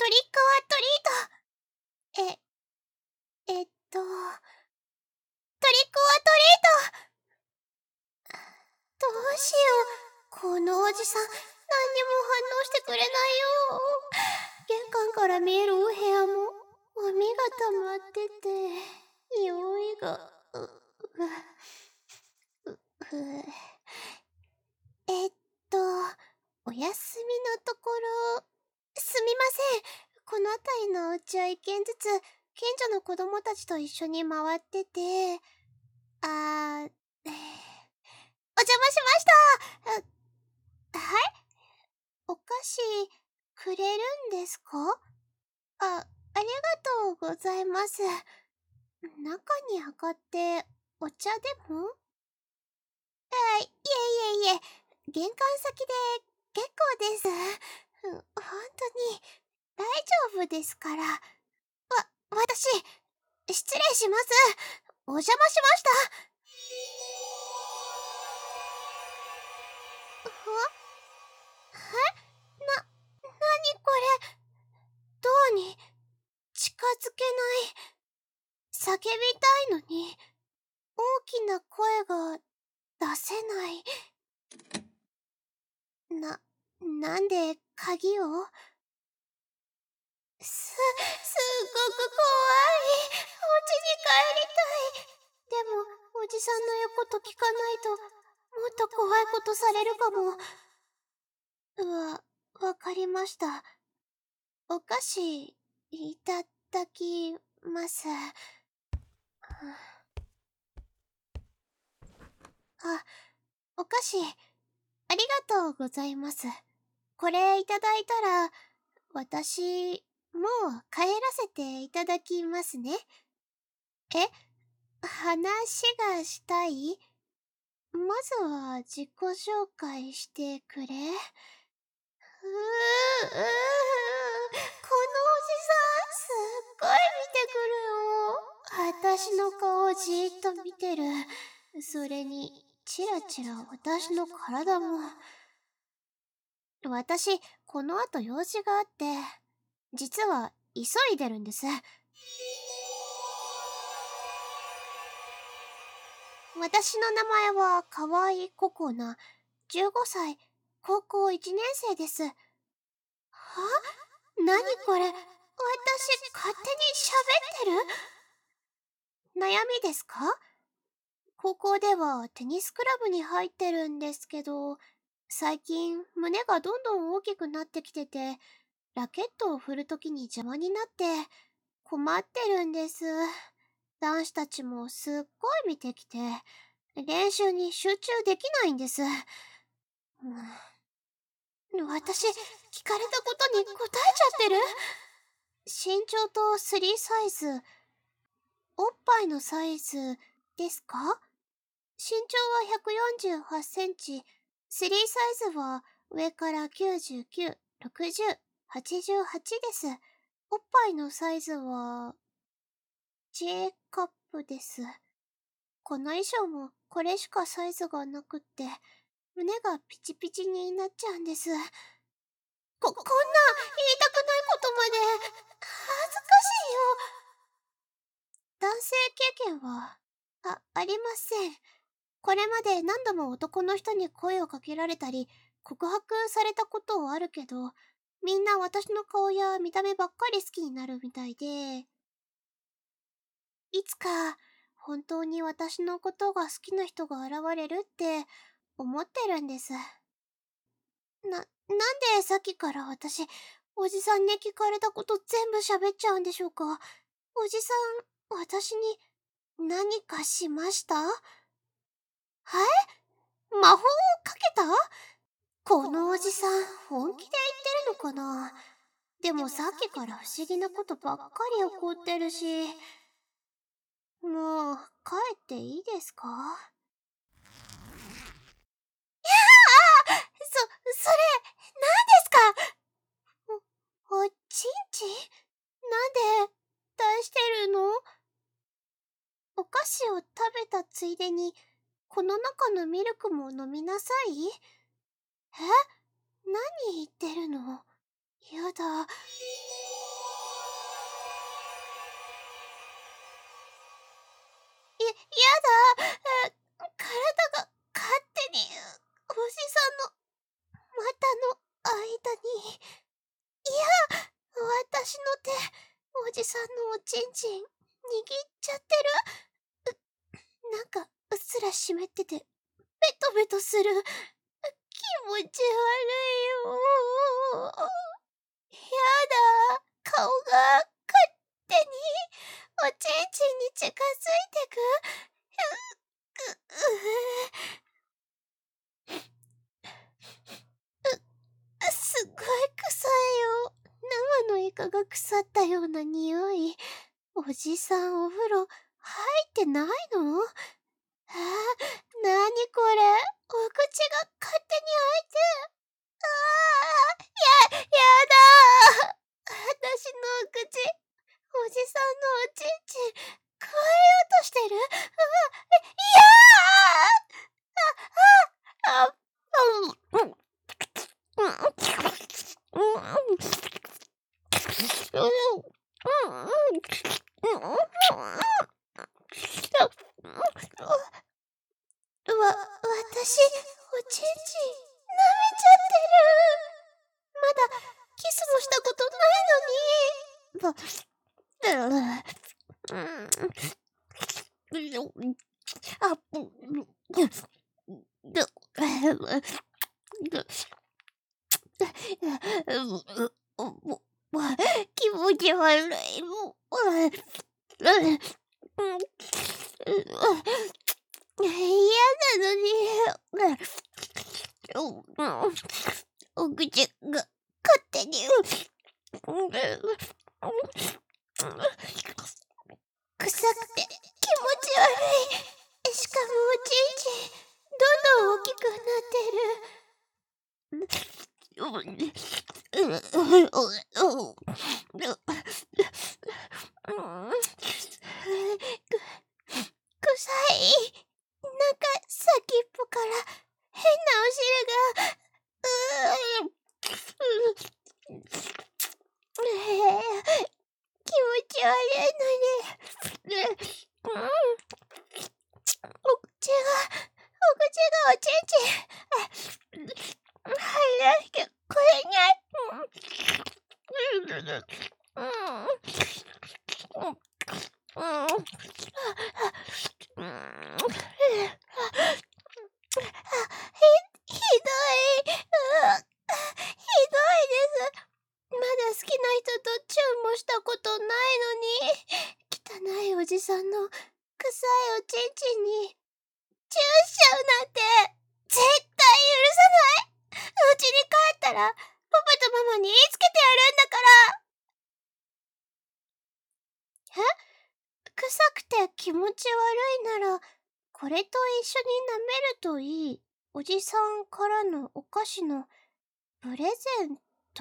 リックオアトリート。トリックオアトリート。どうしよう。このおじさん、何にも反応してくれないよ。玄関から見えるお部屋も、ゴミが溜まってて、匂いが、お休みのところ、すみません。この辺りのお家は一軒ずつ、近所の子供たちと一緒に回ってて、お邪魔しました。はい？お菓子、くれるんですか？ありがとうございます。中に上がって、お茶でも？いえ。玄関先で結構です。本当に、大丈夫ですから。私、失礼します。お邪魔しました。なにこれ。ドアに、近づけない。叫びたいのに、大きな声が出せない。なんで鍵を？すごく怖い。お家に帰りたい。でも、おじさんの言うこと聞かないと、もっと怖いことされるかも。わかりました。お菓子、いただきます。お菓子、ありがとうございます。これいただいたら、私、もう帰らせていただきますね。話がしたい？まずは自己紹介してくれ。このおじさん、すっごい見てくるよ。私の顔をじーっと見てる。それに、チラチラ私の体も。私、この後用事があって、実は急いでるんです。私の名前は河合ココナ、15歳、高校1年生です。は？何これ？私、勝手に喋ってる？悩みですか？高校ではテニスクラブに入ってるんですけど、最近胸がどんどん大きくなってきてて、ラケットを振るときに邪魔になって困ってるんです。男子たちもすっごい見てきて、練習に集中できないんです。私、聞かれたことに答えちゃってる？身長とスリーサイズ、おっぱいのサイズですか？身長は148センチ、スリーサイズは上から99、60、88です。おっぱいのサイズは J カップです。この衣装もこれしかサイズがなくって、胸がピチピチになっちゃうんです。こんな言いたくないことまで、恥ずかしいよ。男性経験は、ありません。これまで何度も男の人に声をかけられたり、告白されたことはあるけど、みんな私の顔や見た目ばっかり好きになるみたいで、いつか本当に私のことが好きな人が現れるって思ってるんです。なんでさっきから私、おじさんに聞かれたこと全部喋っちゃうんでしょうか？おじさん、私に何かしました？はい？魔法をかけた？このおじさん、本気で言ってるのかな？でもさっきから不思議なことばっかり起こってるし。もう、帰っていいですか？それ、何ですか？おちんちん？なんで、出してるの？お菓子を食べたついでに、この中のミルクも飲みなさい？何言ってるの？やだ。 だ。体が勝手に、おじさんの股の間に。いや、私の手、おじさんのおちんちん、握っちゃってる。なんか、うっすら湿ってて、ベトベトする。気持ち悪いよ。やだ。顔が勝手におちんちんに近づいてく。すっごい臭いよ。生のイカが腐ったような匂い。おじさんお風呂入ってないの？なにこれ？お口が勝手に開いて。やだ。私のお口、おじさんのおちんちん、加えようとしてる？いや私、おちんちん、舐めちゃってる。まだ、キスもしたことないのに。気持ち悪い。嫌なのに。お口が勝手に。臭くて気持ち悪い。しかもおちんちん、どんどん大きくなってる。臭い。なんか先っぽから変なお汁が。気持ち悪いのに。お口がおちんちん。入らしてくれない。ひどい。ひどいです。まだ好きな人とチューもしたことないのに、汚いおじさんの臭いおちんちんにチューしちゃうなんて絶対許さない。うちに帰ったらパパとママに言いつけてやるんだから。臭くて気持ち悪いなら、これと一緒に舐めるといいおじさんからのお菓子のプレゼント？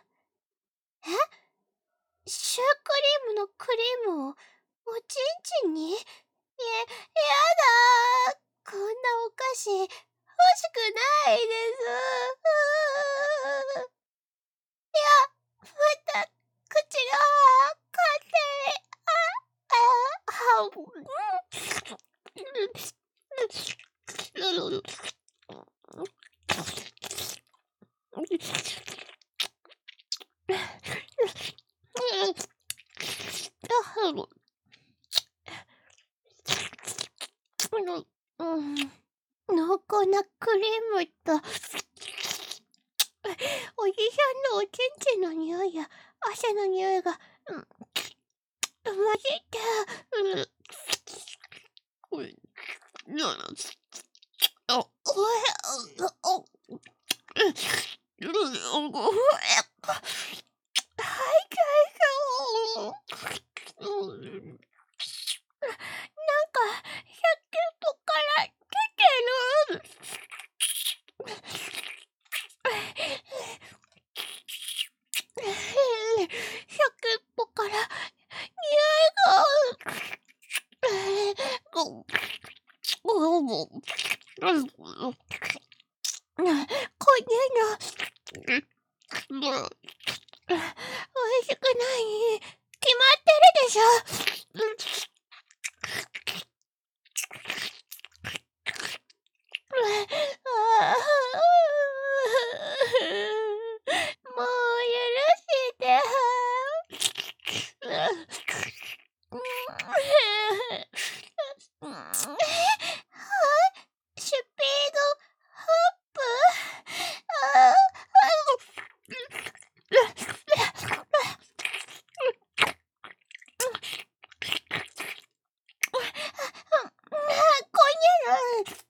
シュークリームのクリームをおちんちんに？やだ。こんなお菓子欲しくないです。また口が勝手濃厚なクリームとおじさんのおちんちんの匂いや汗の匂いが混じってなんか先っぽから出てる。先っぽから匂いがこれの美味しくないに決まってるでしょ。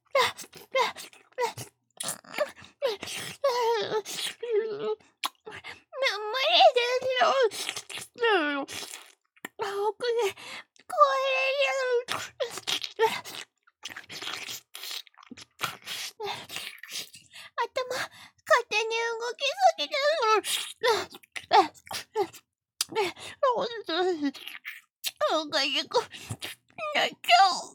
勝手に動きすぎておかしくなっちゃう。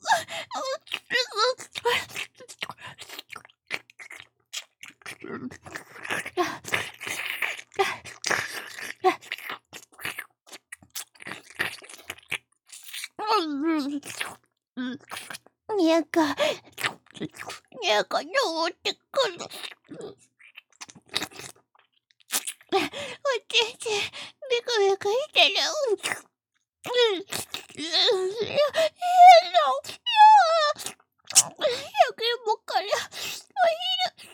にゃか登ってくる。おちんちんビクビクしてる。焼き芋からお昼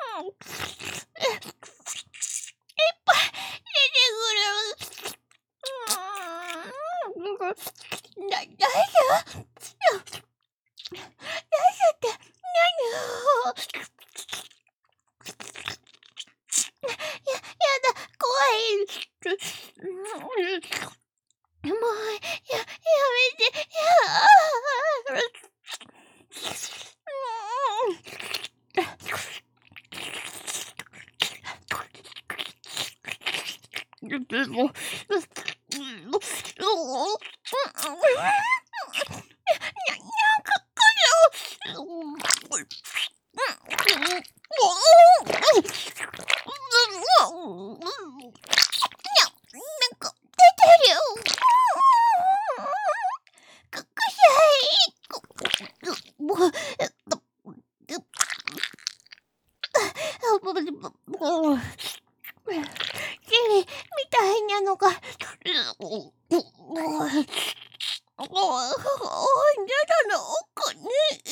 いっぱい出てくる。大丈ってやだ、怖い。もう、やめて。でも、キリみたいなのが、たの奥に、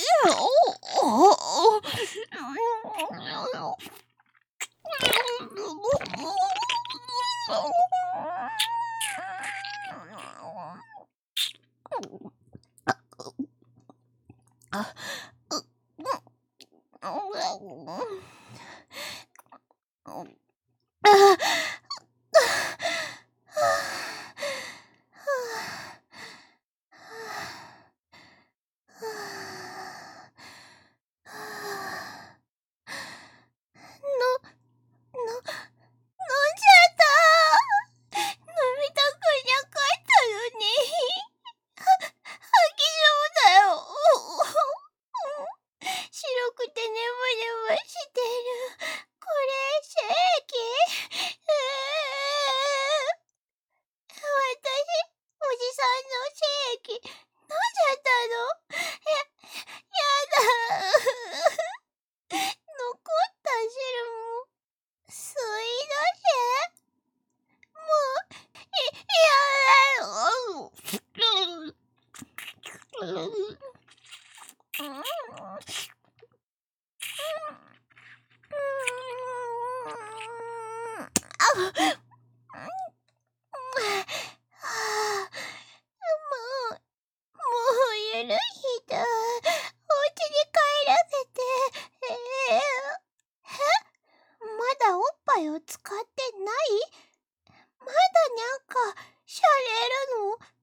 白くてネバネバしてる。これ、シェーキ私、おじさんのシェーキ、飲んじゃったの？やだ。残った汁も、水のせい？もう、許して。お家に帰らせて。まだおっぱいを使ってない？まだなんか、しゃれるの？